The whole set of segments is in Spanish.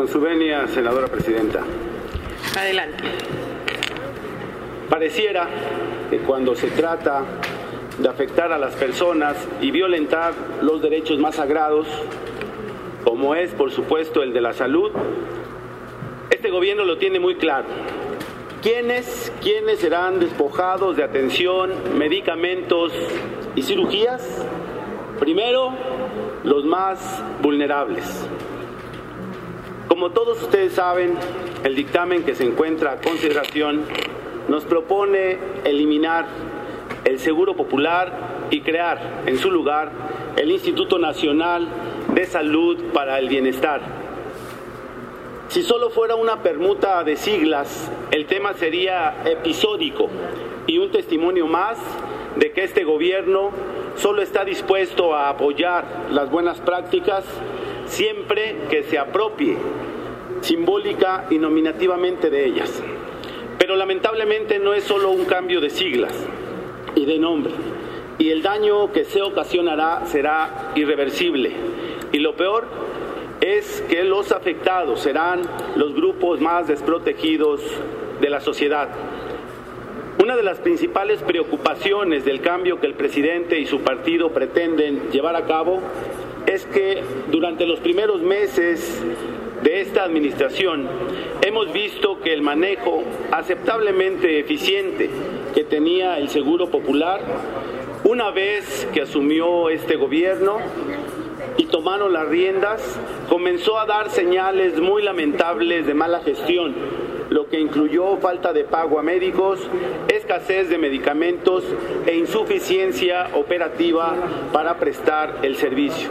Con su venia, senadora presidenta. Adelante. Pareciera que cuando se trata de afectar a las personas y violentar los derechos más sagrados, como es, por supuesto, el de la salud, este gobierno lo tiene muy claro. ¿Quiénes serán despojados de atención, medicamentos y cirugías? Primero, los más vulnerables. Como todos ustedes saben, el dictamen que se encuentra a consideración nos propone eliminar el Seguro Popular y crear en su lugar el Instituto Nacional de Salud para el Bienestar. Si solo fuera una permuta de siglas, el tema sería episódico y un testimonio más de que este gobierno solo está dispuesto a apoyar las buenas prácticas siempre que se apropie simbólica y nominativamente de ellas. Pero lamentablemente no es solo un cambio de siglas y de nombre, y el daño que se ocasionará será irreversible. Y lo peor es que los afectados serán los grupos más desprotegidos de la sociedad. Una de las principales preocupaciones del cambio que el presidente y su partido pretenden llevar a cabo es que durante los primeros meses de esta administración hemos visto que el manejo aceptablemente eficiente que tenía el Seguro Popular, una vez que asumió este gobierno y tomaron las riendas, comenzó a dar señales muy lamentables de mala gestión, lo que incluyó falta de pago a médicos, escasez de medicamentos e insuficiencia operativa para prestar el servicio.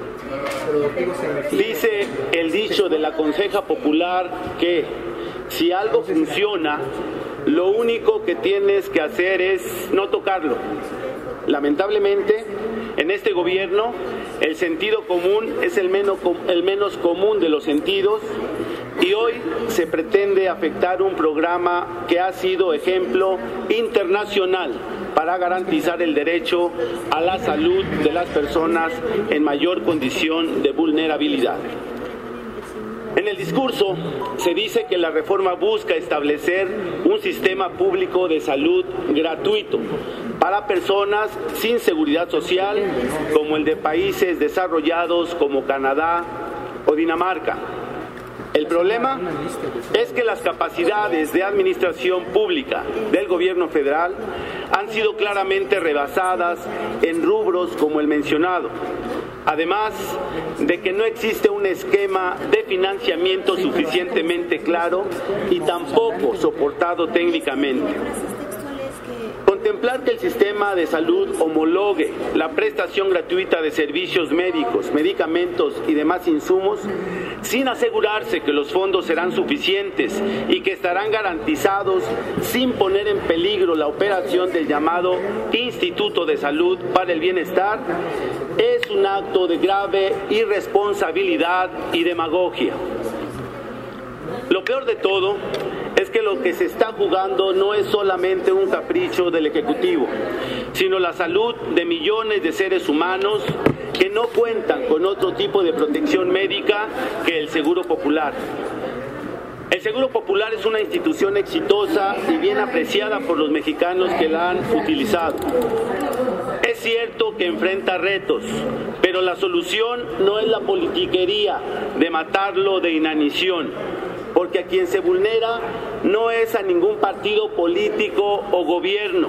Dice el dicho de la Conseja Popular que si algo funciona, lo único que tienes que hacer es no tocarlo. Lamentablemente, en este gobierno, el sentido común es el menos común de los sentidos, y hoy se pretende afectar un programa que ha sido ejemplo internacional para garantizar el derecho a la salud de las personas en mayor condición de vulnerabilidad. En el discurso se dice que la reforma busca establecer un sistema público de salud gratuito para personas sin seguridad social, como el de países desarrollados como Canadá o Dinamarca. El problema es que las capacidades de administración pública del gobierno federal han sido claramente rebasadas en rubros como el mencionado, además de que no existe un esquema de financiamiento suficientemente claro y tampoco soportado técnicamente. Contemplar que el sistema de salud homologue la prestación gratuita de servicios médicos, medicamentos y demás insumos, sin asegurarse que los fondos serán suficientes y que estarán garantizados sin poner en peligro la operación del llamado Instituto de Salud para el Bienestar, es un acto de grave irresponsabilidad y demagogia. Lo peor de todo es que lo que se está jugando no es solamente un capricho del Ejecutivo, sino la salud de millones de seres humanos que no cuentan con otro tipo de protección médica que el Seguro Popular. El Seguro Popular es una institución exitosa y bien apreciada por los mexicanos que la han utilizado. Es cierto que enfrenta retos, pero la solución no es la politiquería de matarlo de inanición, porque a quien se vulnera no es a ningún partido político o gobierno,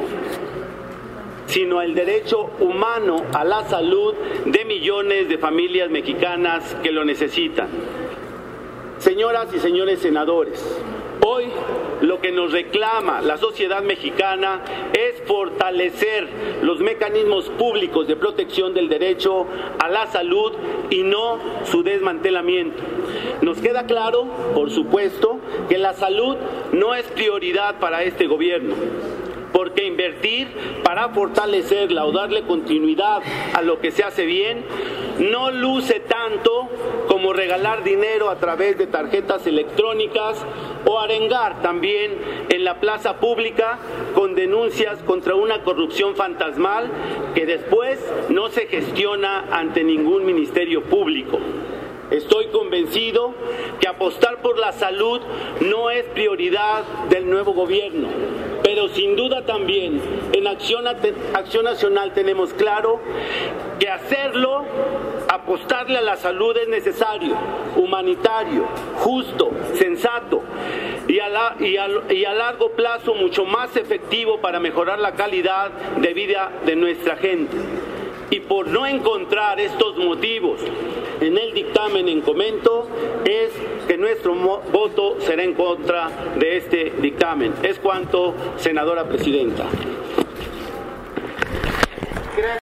sino al derecho humano a la salud de millones de familias mexicanas que lo necesitan. Señoras y señores senadores, hoy lo que nos reclama la sociedad mexicana es fortalecer los mecanismos públicos de protección del derecho a la salud y no su desmantelamiento. Nos queda claro, por supuesto, que la salud no es prioridad para este gobierno, porque invertir para fortalecerla o darle continuidad a lo que se hace bien no luce tanto como regalar dinero a través de tarjetas electrónicas o arengar también en la plaza pública con denuncias contra una corrupción fantasmal que después no se gestiona ante ningún ministerio público. Estoy convencido que apostar por la salud no es prioridad del nuevo gobierno, pero sin duda también en Acción Nacional tenemos claro que hacerlo, apostarle a la salud es necesario, humanitario, justo, sensato y a largo plazo mucho más efectivo para mejorar la calidad de vida de nuestra gente. Y por no encontrar estos motivos en el dictamen en comento, es que nuestro voto será en contra de este dictamen. Es cuanto, senadora presidenta.